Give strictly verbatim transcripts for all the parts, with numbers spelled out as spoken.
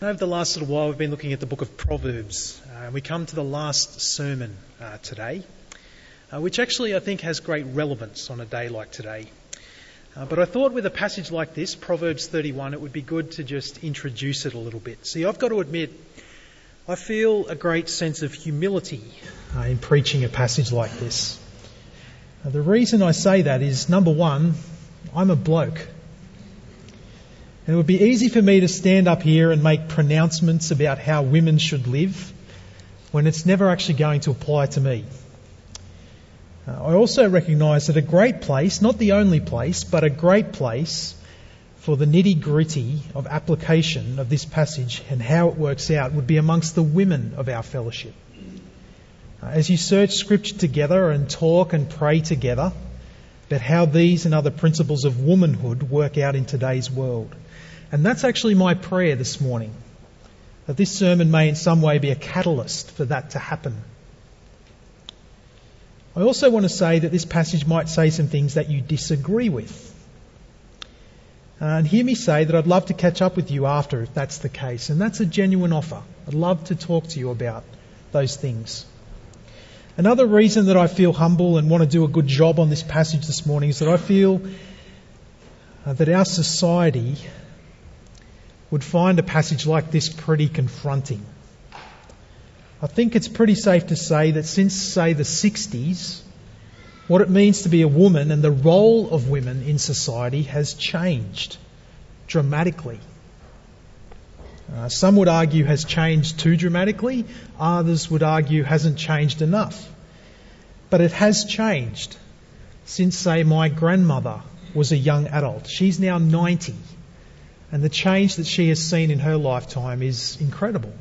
Over the last little while, we've been looking at the book of Proverbs. Uh, we come to the last sermon uh, today, uh, which actually I think has great relevance on a day like today. Uh, but I thought with a passage like this, Proverbs thirty-one, it would be good to just introduce it a little bit. See, I've got to admit, I feel a great sense of humility uh, in preaching a passage like this. Uh, the reason I say that is, number one, I'm a bloke. And it would be easy for me to stand up here and make pronouncements about how women should live when it's never actually going to apply to me. Uh, I also recognise that a great place, not the only place, but a great place for the nitty-gritty of application of this passage and how it works out would be amongst the women of our fellowship. Uh, as you search Scripture together and talk and pray together about how these and other principles of womanhood work out in today's world. And that's actually my prayer this morning, that this sermon may in some way be a catalyst for that to happen. I also want to say that this passage might say some things that you disagree with. Uh, and hear me say that I'd love to catch up with you after if that's the case. And that's a genuine offer. I'd love to talk to you about those things. Another reason that I feel humble and want to do a good job on this passage this morning is that I feel uh, that our society would find a passage like this pretty confronting. I think it's pretty safe to say that since, say, the sixties, what it means to be a woman and the role of women in society has changed dramatically. Uh, some would argue has changed too dramatically. Others would argue hasn't changed enough. But it has changed since, say, my grandmother was a young adult. She's now ninety. And the change that she has seen in her lifetime is incredible.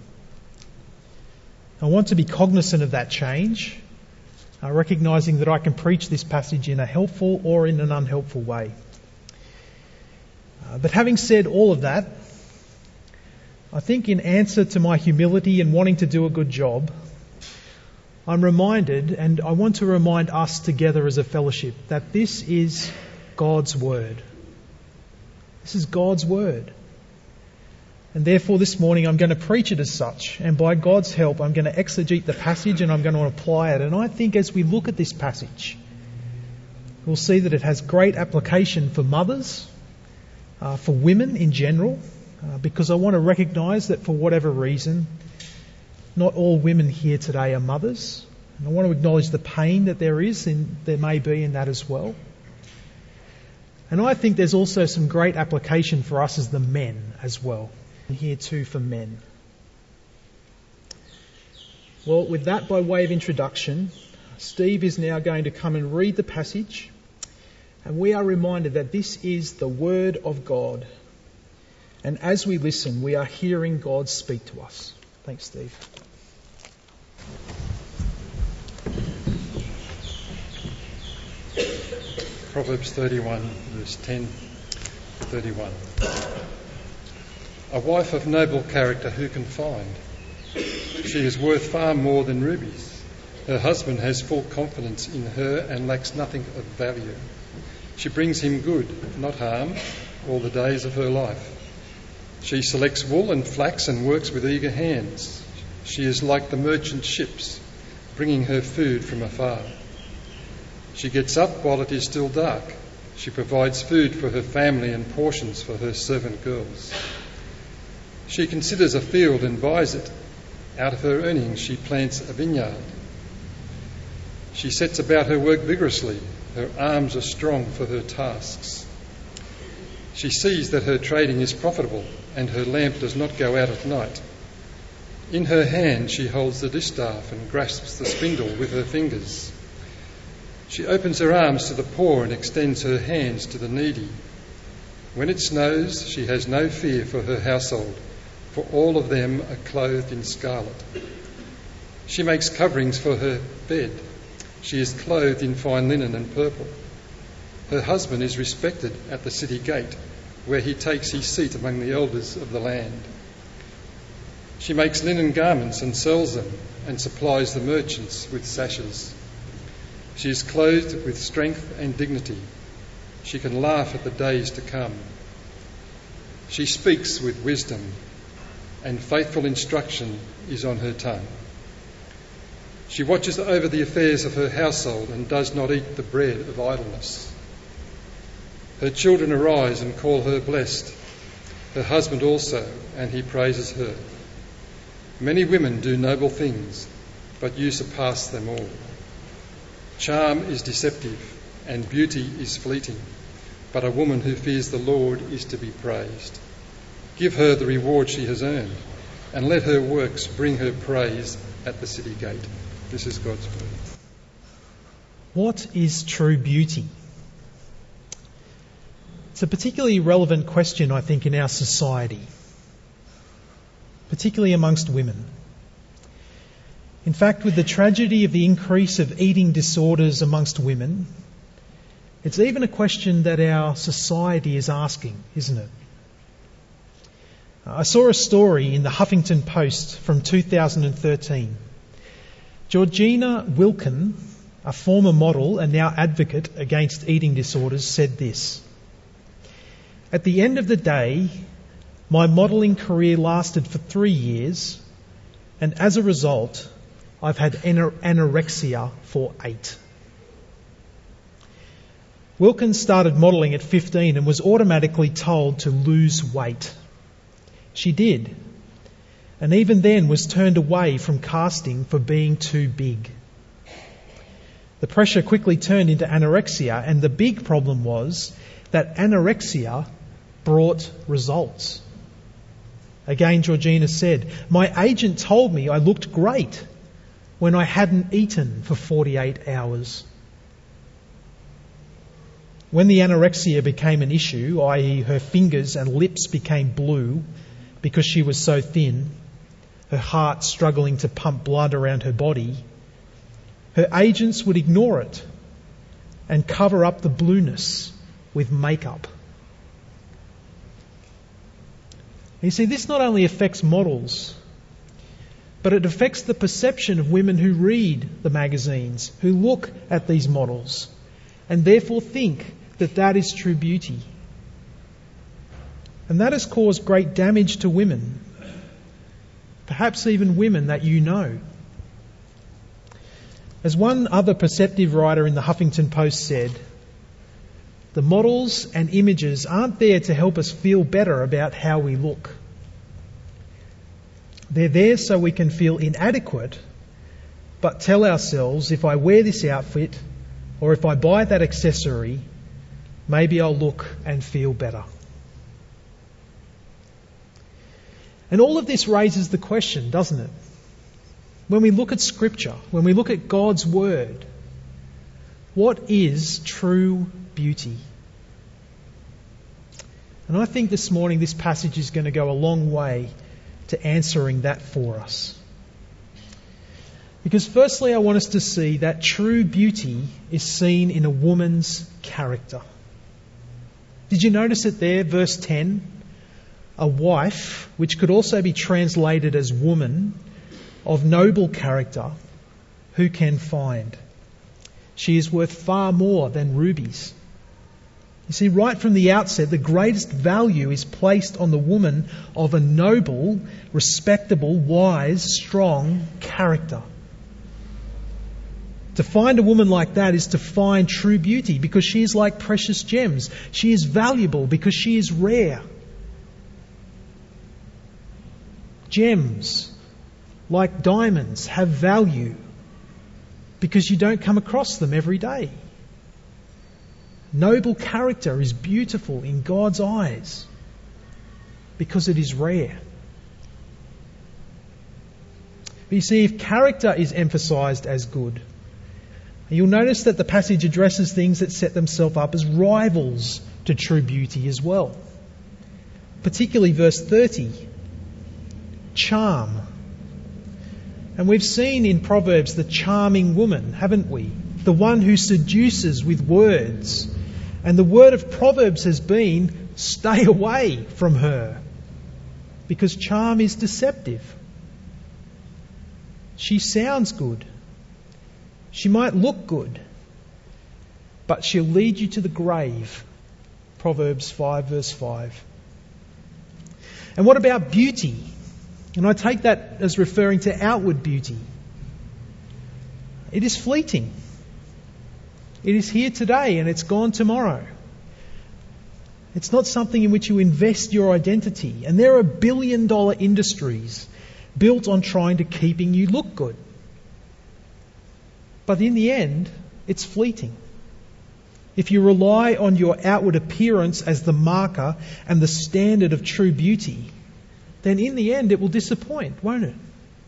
I want to be cognizant of that change, uh, recognising that I can preach this passage in a helpful or in an unhelpful way. Uh, but having said all of that, I think in answer to my humility and wanting to do a good job, I'm reminded, and I want to remind us together as a fellowship, that this is God's Word. This is God's Word. And therefore this morning I'm going to preach it as such. And by God's help I'm going to exegete the passage and I'm going to apply it. And I think as we look at this passage, we'll see that it has great application for mothers, uh, for women in general, uh, because I want to recognise that for whatever reason, not all women here today are mothers. And I want to acknowledge the pain that there is, and there may be in that as well. And I think there's also some great application for us as the men as well. And here too for men. Well, with that by way of introduction, Steve is now going to come and read the passage. And we are reminded that this is the Word of God. And as we listen, we are hearing God speak to us. Thanks, Steve. Proverbs thirty-one, verse ten to thirty-one. A wife of noble character who can find? She is worth far more than rubies. Her husband has full confidence in her and lacks nothing of value. She brings him good, not harm, all the days of her life. She selects wool and flax and works with eager hands. She is like the merchant ships, bringing her food from afar. She gets up while it is still dark. She provides food for her family and portions for her servant girls. She considers a field and buys it. Out of her earnings she plants a vineyard. She sets about her work vigorously. Her arms are strong for her tasks. She sees that her trading is profitable and her lamp does not go out at night. In her hand she holds the distaff and grasps the spindle with her fingers. She opens her arms to the poor and extends her hands to the needy. When it snows, she has no fear for her household, for all of them are clothed in scarlet. She makes coverings for her bed. She is clothed in fine linen and purple. Her husband is respected at the city gate, where he takes his seat among the elders of the land. She makes linen garments and sells them, and supplies the merchants with sashes. She is clothed with strength and dignity. She can laugh at the days to come. She speaks with wisdom. and faithful instruction is on her tongue. She watches over the affairs of her household and does not eat the bread of idleness. Her children arise and call her blessed, her husband also, and he praises her. Many women do noble things, but you surpass them all. Charm is deceptive, and beauty is fleeting, but a woman who fears the Lord is to be praised. Give her the reward she has earned, and let her works bring her praise at the city gate. This is God's word. What is true beauty? It's a particularly relevant question, I think, in our society, particularly amongst women. In fact, with the tragedy of the increase of eating disorders amongst women, it's even a question that our society is asking, isn't it? I saw a story in the Huffington Post from two thousand thirteen. Georgina Wilkin, a former model and now advocate against eating disorders, said this: "At the end of the day, my modelling career lasted for three years, and as a result, I've had anorexia for eight." Wilkins started modelling at fifteen and was automatically told to lose weight. She did, and even then was turned away from casting for being too big. The pressure quickly turned into anorexia, and the big problem was that anorexia brought results. Again, Georgina said, "My agent told me I looked great when I hadn't eaten for forty-eight hours. When the anorexia became an issue, that is her fingers and lips became blue because she was so thin, her heart struggling to pump blood around her body, her agents would ignore it and cover up the blueness with makeup." You see, this not only affects models, but it affects the perception of women who read the magazines, who look at these models, and therefore think that that is true beauty. And that has caused great damage to women, perhaps even women that you know. As one other perceptive writer in the Huffington Post said, "The models and images aren't there to help us feel better about how we look. They're there so we can feel inadequate, but tell ourselves, if I wear this outfit or if I buy that accessory, maybe I'll look and feel better." And all of this raises the question, doesn't it? When we look at Scripture, when we look at God's Word, what is true beauty? And I think this morning this passage is going to go a long way to answering that for us. Because firstly, I want us to see that true beauty is seen in a woman's character. Did you notice it there, verse ten? A wife, which could also be translated as woman, of noble character, who can find? She is worth far more than rubies. You see, right from the outset, the greatest value is placed on the woman of a noble, respectable, wise, strong character. To find a woman like that is to find true beauty, because she is like precious gems. She is valuable because she is rare. Gems, like diamonds, have value because you don't come across them every day. Noble character is beautiful in God's eyes because it is rare. But you see, if character is emphasised as good, you'll notice that the passage addresses things that set themselves up as rivals to true beauty as well. Particularly verse thirty. Charm. And we've seen in Proverbs the charming woman, haven't we? The one who seduces with words. And the word of Proverbs has been, stay away from her, because charm is deceptive. She sounds good. She might look good, but she'll lead you to the grave. Proverbs five verse five. And what about beauty? And I take that as referring to outward beauty. It is fleeting. It is here today and it's gone tomorrow. It's not something in which you invest your identity. And there are billion dollar industries built on trying to keeping you look good. But in the end, it's fleeting. If you rely on your outward appearance as the marker and the standard of true beauty, then in the end it will disappoint, won't it?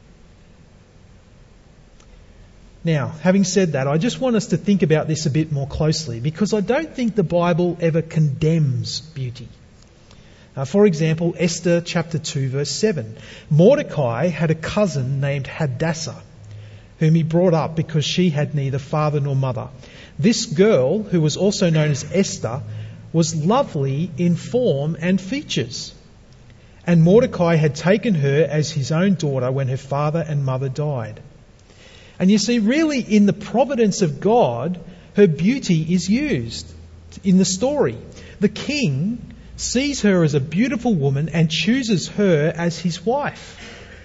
Now, having said that, I just want us to think about this a bit more closely, because I don't think the Bible ever condemns beauty. Uh, for example, Esther chapter two verse seven. Mordecai had a cousin named Hadassah, whom he brought up because she had neither father nor mother. This girl, who was also known as Esther, was lovely in form and features. And Mordecai had taken her as his own daughter when her father and mother died. And you see, really in the providence of God, her beauty is used in the story. The king sees her as a beautiful woman and chooses her as his wife.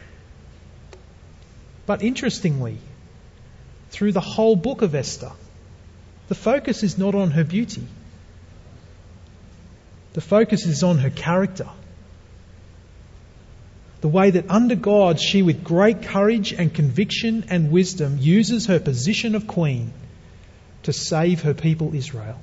But interestingly, through the whole book of Esther, the focus is not on her beauty. The focus is on her character. The way that under God she, with great courage and conviction and wisdom, uses her position of queen to save her people Israel.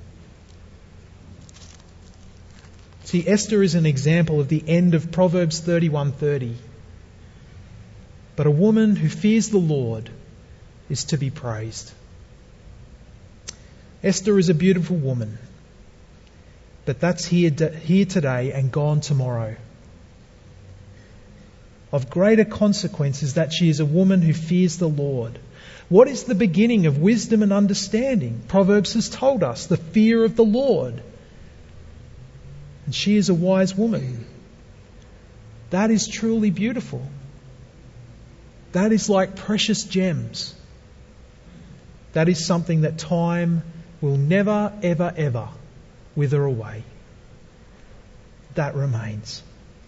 See, Esther is an example of the end of Proverbs thirty-one thirty. But a woman who fears the Lord is to be praised. Esther is a beautiful woman, but that's here, here today and gone tomorrow. Of greater consequence is that she is a woman who fears the Lord. What is the beginning of wisdom and understanding? Proverbs has told us, the fear of the Lord. And she is a wise woman. That is truly beautiful. That is like precious gems. That is something that time will never, ever, ever wither away. That remains.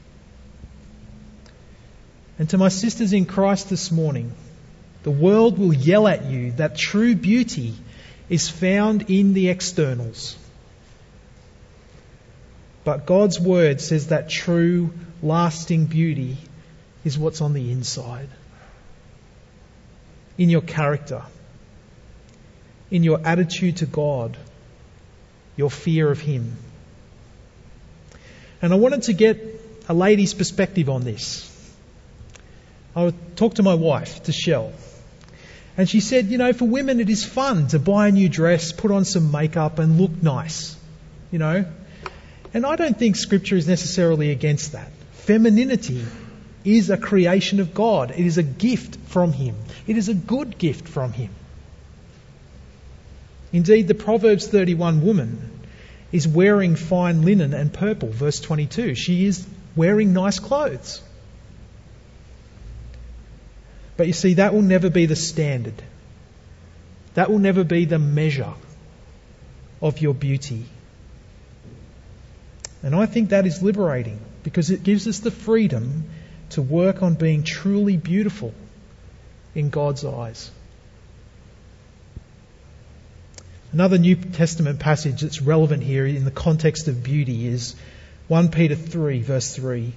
And to my sisters in Christ this morning, the world will yell at you that true beauty is found in the externals. But God's word says that true, lasting beauty is what's on the inside. In your character, in your attitude to God, your fear of Him. And I wanted to get a lady's perspective on this. I talked to my wife, to Shell, and she said, you know, for women it is fun to buy a new dress, put on some makeup and look nice, you know. And I don't think Scripture is necessarily against that. Femininity is a creation of God. It is a gift from Him. It is a good gift from Him. Indeed, the Proverbs thirty-one woman is wearing fine linen and purple, verse twenty-two. She is wearing nice clothes. But you see, that will never be the standard. That will never be the measure of your beauty. And I think that is liberating, because it gives us the freedom to work on being truly beautiful in God's eyes. Another New Testament passage that's relevant here in the context of beauty is First Peter three, verse three.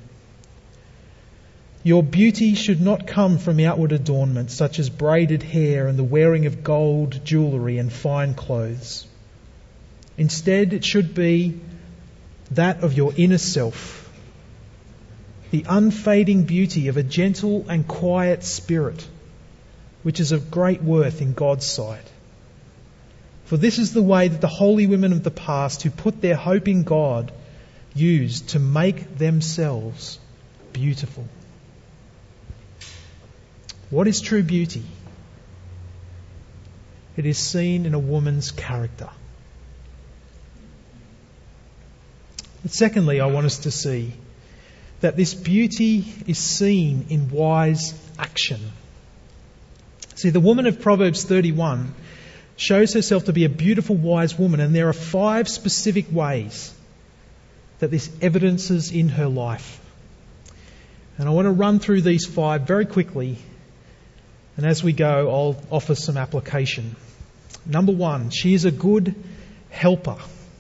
Your beauty should not come from outward adornment, such as braided hair and the wearing of gold, jewellery and fine clothes. Instead, it should be that of your inner self, the unfading beauty of a gentle and quiet spirit, which is of great worth in God's sight. For this is the way that the holy women of the past who put their hope in God used to make themselves beautiful. What is true beauty? It is seen in a woman's character. But secondly, I want us to see that this beauty is seen in wise action. See, the woman of Proverbs thirty-one shows herself to be a beautiful, wise woman, and there are five specific ways that this evidences in her life. And I want to run through these five very quickly. And as we go, I'll offer some application. Number one, she is a good helper.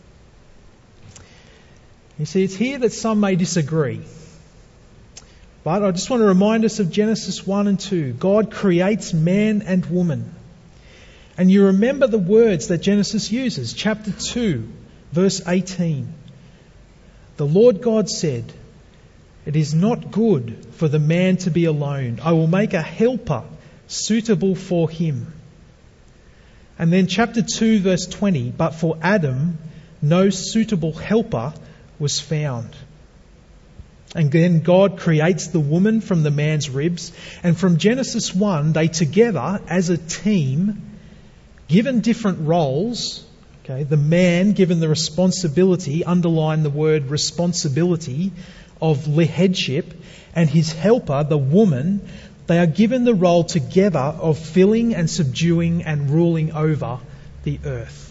You see, it's here that some may disagree. But I just want to remind us of Genesis one and two. God creates man and woman. And you remember the words that Genesis uses. Chapter two, verse eighteen. The Lord God said, "It is not good for the man to be alone. I will make a helper suitable for him." And then chapter two, verse twenty. But for Adam, no suitable helper was found. And then God creates the woman from the man's ribs. And from Genesis one, they together as a team, given different roles, okay, the man given the responsibility, underline the word responsibility, of headship, and his helper, the woman, they are given the role together of filling and subduing and ruling over the earth.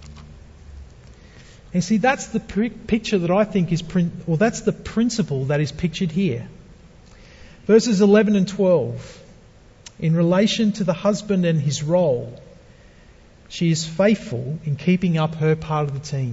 And see, that's the picture that I think is, well, that's the principle that is pictured here. Verses eleven and twelve, in relation to the husband and his role, she is faithful in keeping up her part of the team.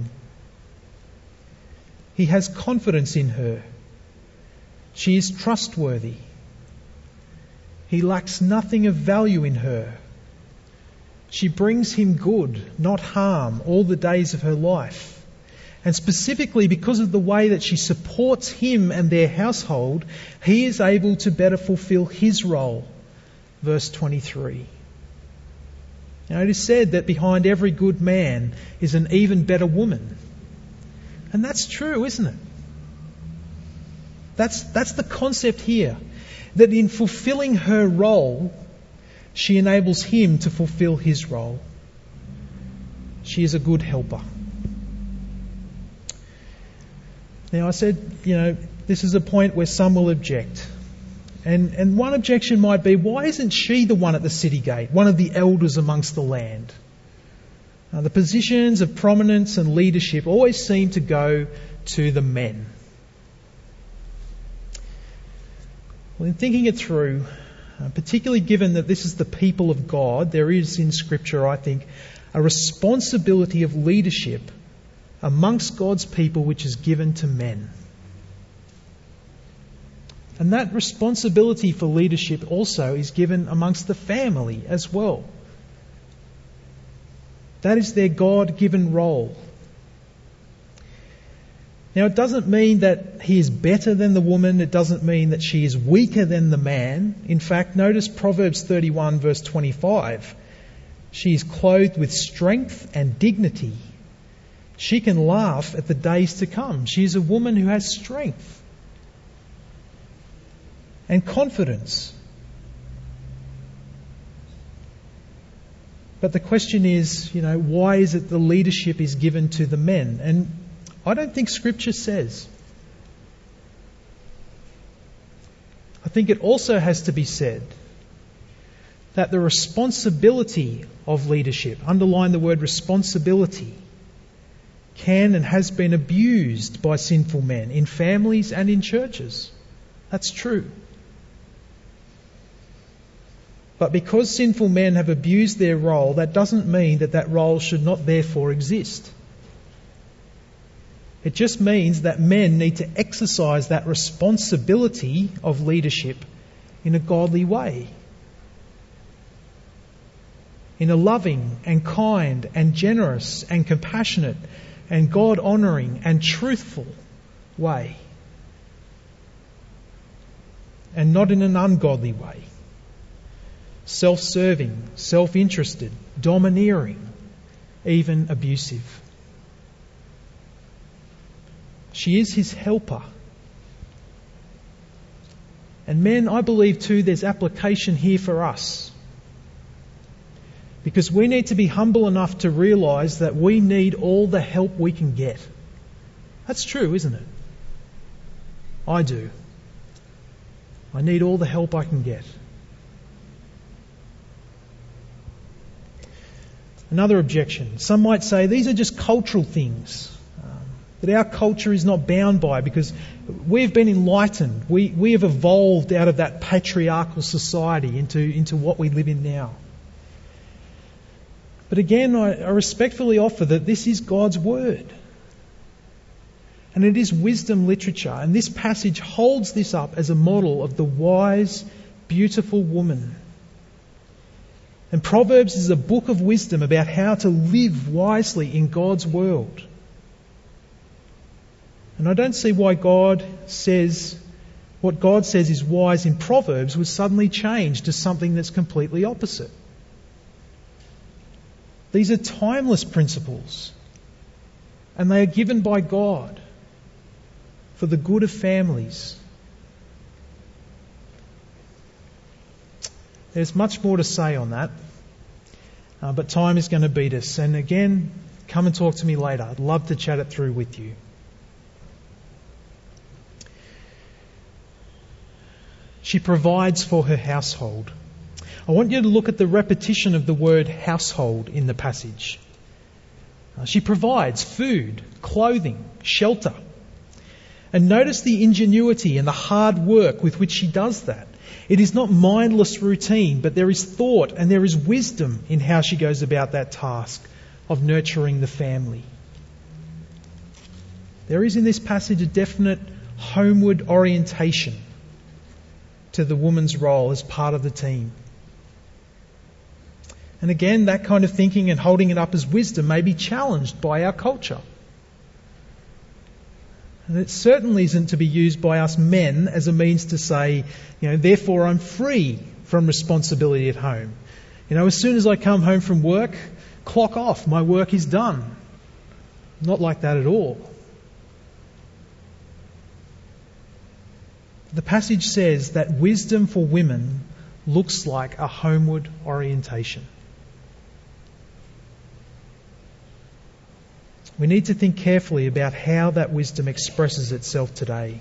He has confidence in her. She is trustworthy. He lacks nothing of value in her. She brings him good, not harm, all the days of her life. And specifically because of the way that she supports him and their household, he is able to better fulfill his role. Verse twenty-three. Now it is said that behind every good man is an even better woman. And that's true, isn't it? That's, that's the concept here. That in fulfilling her role, she enables him to fulfill his role. She is a good helper. Now I said, you know, this is a point where some will object. And, and one objection might be, why isn't she the one at the city gate, one of the elders amongst the land? Now, the positions of prominence and leadership always seem to go to the men. Well, in thinking it through, uh, particularly given that this is the people of God, there is in Scripture, I think, a responsibility of leadership amongst God's people which is given to men. And that responsibility for leadership also is given amongst the family as well. That is their God-given role. Now, it doesn't mean that he is better than the woman. It doesn't mean that she is weaker than the man. In fact, notice Proverbs thirty-one verse twenty-five. She is clothed with strength and dignity. She can laugh at the days to come. She is a woman who has strength and confidence. But the question is, you know, why is it the leadership is given to the men? And I don't think Scripture says. I think it also has to be said that the responsibility of leadership, underline the word responsibility, can and has been abused by sinful men in families and in churches. That's true. But because sinful men have abused their role, that doesn't mean that that role should not therefore exist. It just means that men need to exercise that responsibility of leadership in a godly way. In a loving and kind and generous and compassionate and God-honouring and truthful way. And not in an ungodly way. Self-serving, self-interested, domineering, even abusive. She is his helper. And men, I believe too, there's application here for us. Because we need to be humble enough to realise that we need all the help we can get. That's true, isn't it? I do. I need all the help I can get. Another objection. Some might say these are just cultural things. Um, that our culture is not bound by, because we've been enlightened. We, we have evolved out of that patriarchal society into, into what we live in now. But again, I, I respectfully offer that this is God's word. And it is wisdom literature. And this passage holds this up as a model of the wise, beautiful woman. And Proverbs is a book of wisdom about how to live wisely in God's world. And I don't see why God says, what God says is wise in Proverbs was suddenly changed to something that's completely opposite. These are timeless principles, and they are given by God for the good of families. There's much more to say on that, uh, but time is going to beat us. And again, come and talk to me later. I'd love to chat it through with you. She provides for her household. I want you to look at the repetition of the word household in the passage. Uh, she provides food, clothing, shelter. And notice the ingenuity and the hard work with which she does that. It is not mindless routine, but there is thought and there is wisdom in how she goes about that task of nurturing the family. There is in this passage a definite homeward orientation to the woman's role as part of the team. And again, that kind of thinking and holding it up as wisdom may be challenged by our culture. And it certainly isn't to be used by us men as a means to say, you know, therefore I'm free from responsibility at home. You know, as soon as I come home from work, clock off, my work is done. Not like that at all. The passage says that wisdom for women looks like a homeward orientation. We need to think carefully about how that wisdom expresses itself today.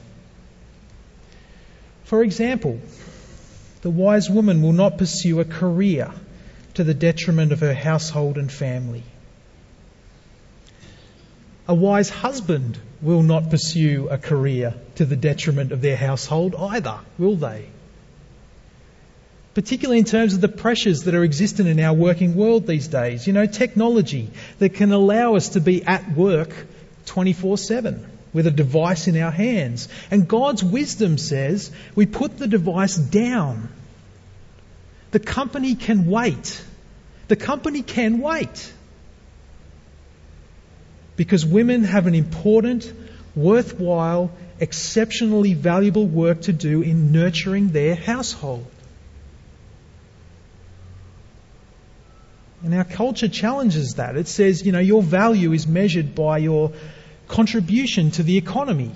For example, the wise woman will not pursue a career to the detriment of her household and family. A wise husband will not pursue a career to the detriment of their household either, will they? Particularly in terms of the pressures that are existent in our working world these days. You know, technology that can allow us to be at work twenty-four seven with a device in our hands. And God's wisdom says we put the device down. The company can wait. The company can wait. Because women have an important, worthwhile, exceptionally valuable work to do in nurturing their household. And our culture challenges that. It says, you know, your value is measured by your contribution to the economy.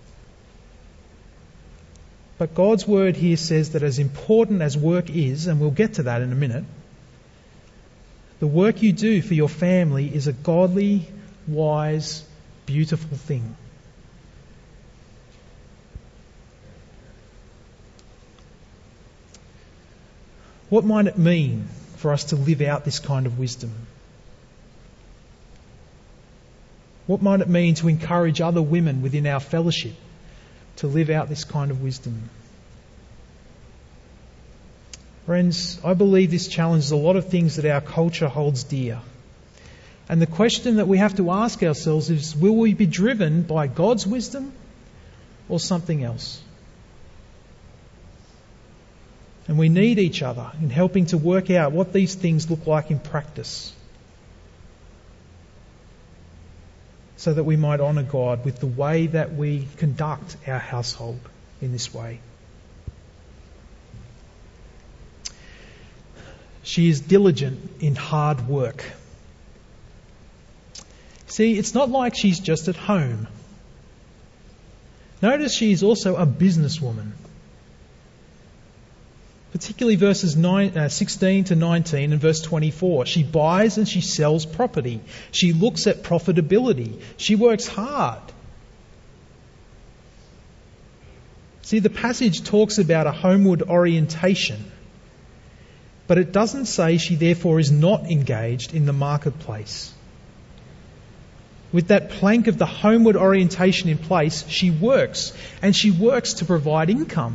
But God's word here says that as important as work is, and we'll get to that in a minute, the work you do for your family is a godly, wise, beautiful thing. What might it mean for us to live out this kind of wisdom? What might it mean to encourage other women within our fellowship to live out this kind of wisdom? Friends, I believe this challenges a lot of things that our culture holds dear. And the question that we have to ask ourselves is, will we be driven by God's wisdom or something else? And we need each other in helping to work out what these things look like in practice, so that we might honour God with the way that we conduct our household in this way. She is diligent in hard work. See, it's not like she's just at home. Notice she is also a businesswoman. Particularly verses nine, uh, sixteen to nineteen and verse twenty-four. She buys and she sells property. She looks at profitability. She works hard. See, the passage talks about a homeward orientation, but it doesn't say she therefore is not engaged in the marketplace. With that plank of the homeward orientation in place, she works, and she works to provide income.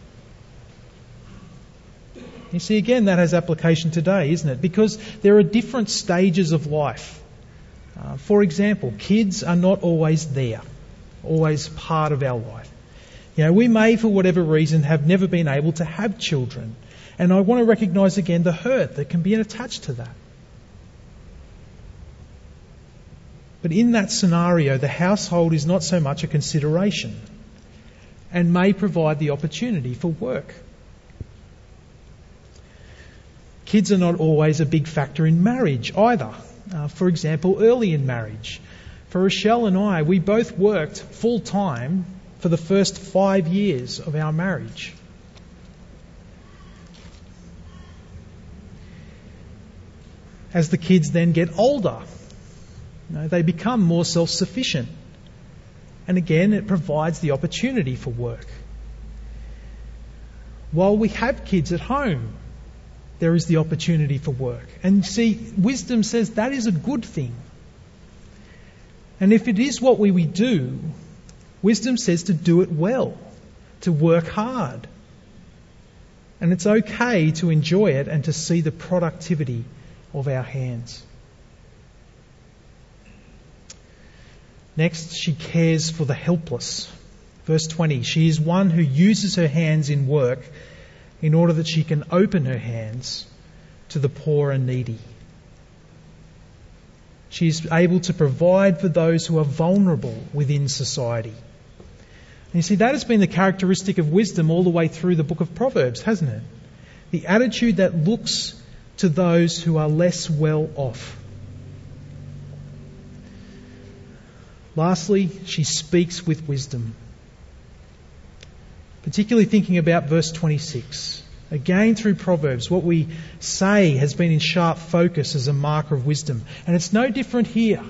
You see, again, that has application today, isn't it? Because there are different stages of life. Uh, for example, kids are not always there, always part of our life. You know, we may, for whatever reason, have never been able to have children. And I want to recognise again the hurt that can be attached to that. But in that scenario, the household is not so much a consideration and may provide the opportunity for work. Kids are not always a big factor in marriage either. Uh, for example, early in marriage. For Rochelle and I, we both worked full time for the first five years of our marriage. As the kids then get older, you know, they become more self-sufficient. And again, it provides the opportunity for work. While we have kids at home, there is the opportunity for work. And see, wisdom says that is a good thing. And if it is what we, we do, wisdom says to do it well, to work hard. And it's okay to enjoy it and to see the productivity of our hands. Next, she cares for the helpless. Verse twenty, she is one who uses her hands in work in order that she can open her hands to the poor and needy. She is able to provide for those who are vulnerable within society. And you see, that has been the characteristic of wisdom all the way through the book of Proverbs, hasn't it? The attitude that looks to those who are less well off. Lastly, she speaks with wisdom. Particularly thinking about verse twenty-six. Again, through Proverbs, what we say has been in sharp focus as a marker of wisdom. And it's no different here.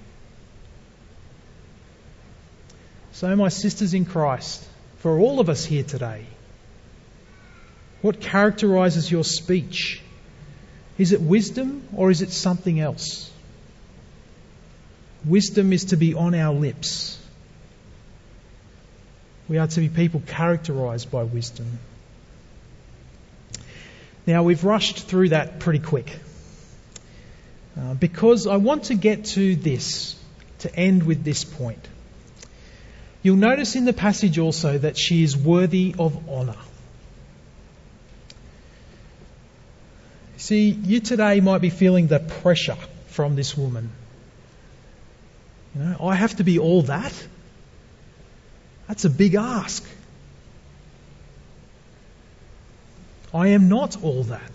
So, my sisters in Christ, for all of us here today, what characterises your speech? Is it wisdom or is it something else? Wisdom is to be on our lips. We are to be people characterised by wisdom. Now, we've rushed through that pretty quick uh, because I want to get to this, to end with this point. You'll notice in the passage also that she is worthy of honour. See, you today might be feeling the pressure from this woman. You know, I have to be all that? That's a big ask. I am not all that.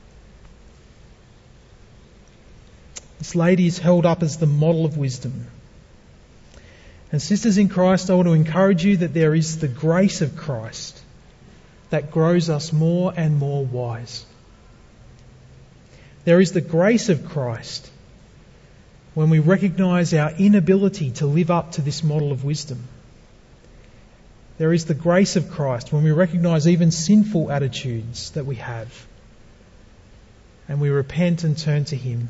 This lady is held up as the model of wisdom. And sisters in Christ, I want to encourage you that there is the grace of Christ that grows us more and more wise. There is the grace of Christ when we recognise our inability to live up to this model of wisdom. There is the grace of Christ when we recognise even sinful attitudes that we have and we repent and turn to Him.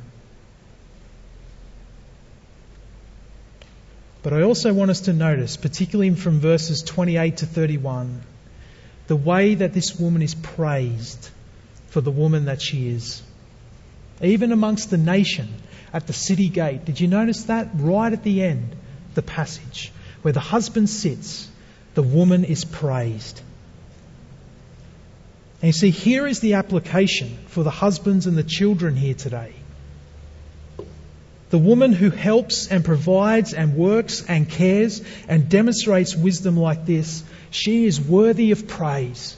But I also want us to notice, particularly from verses twenty-eight to thirty-one, the way that this woman is praised for the woman that she is. Even amongst the nation at the city gate. Did you notice that? Right at the end, the passage where the husband sits, the woman is praised. And you see, here is the application for the husbands and the children here today. The woman who helps and provides and works and cares and demonstrates wisdom like this, she is worthy of praise.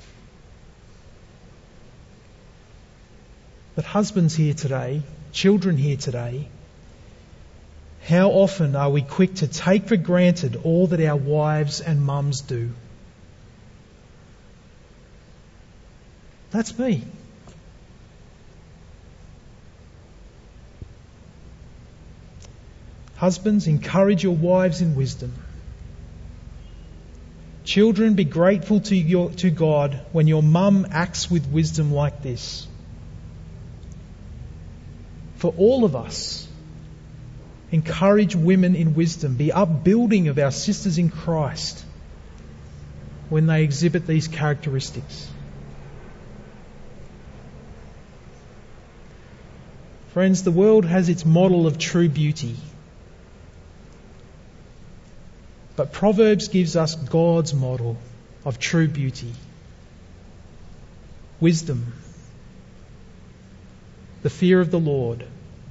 But husbands here today, children here today, how often are we quick to take for granted all that our wives and mums do? That's me. Husbands, encourage your wives in wisdom. Children, be grateful to your, to God when your mum acts with wisdom like this. For all of us, Encourage women in wisdom. Be upbuilding of our sisters in Christ when they exhibit these characteristics. Friends, the world has its model of true beauty. But Proverbs gives us God's model of true beauty. Wisdom. The fear of the Lord.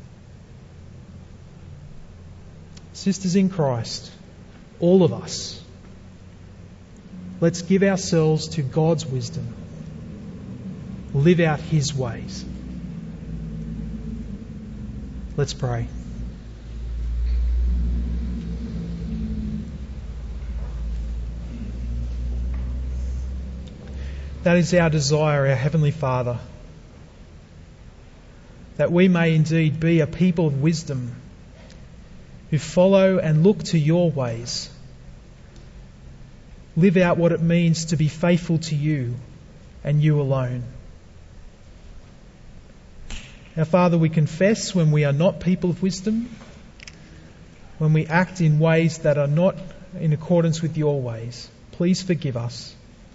Sisters in Christ, all of us, let's give ourselves to God's wisdom. Live out His ways. Let's pray. That is our desire, our Heavenly Father, that we may indeed be a people of wisdom who follow and look to your ways. Live out what it means to be faithful to you and you alone. Our Father, we confess when we are not people of wisdom, when we act in ways that are not in accordance with your ways. Please forgive us.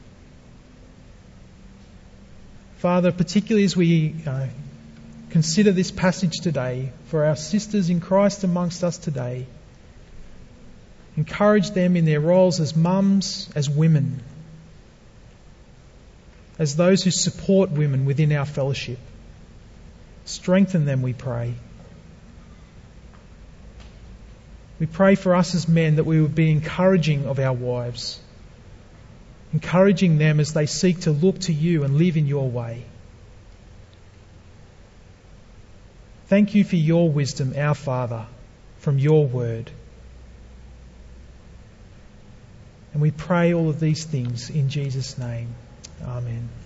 Father, particularly as we uh, consider this passage today, for our sisters in Christ amongst us today, encourage them in their roles as mums, as women, as those who support women within our fellowship. Strengthen them, we pray. We pray for us as men that we would be encouraging of our wives, encouraging them as they seek to look to you and live in your way. Thank you for your wisdom, our Father, from your word. And we pray all of these things in Jesus' name. Amen.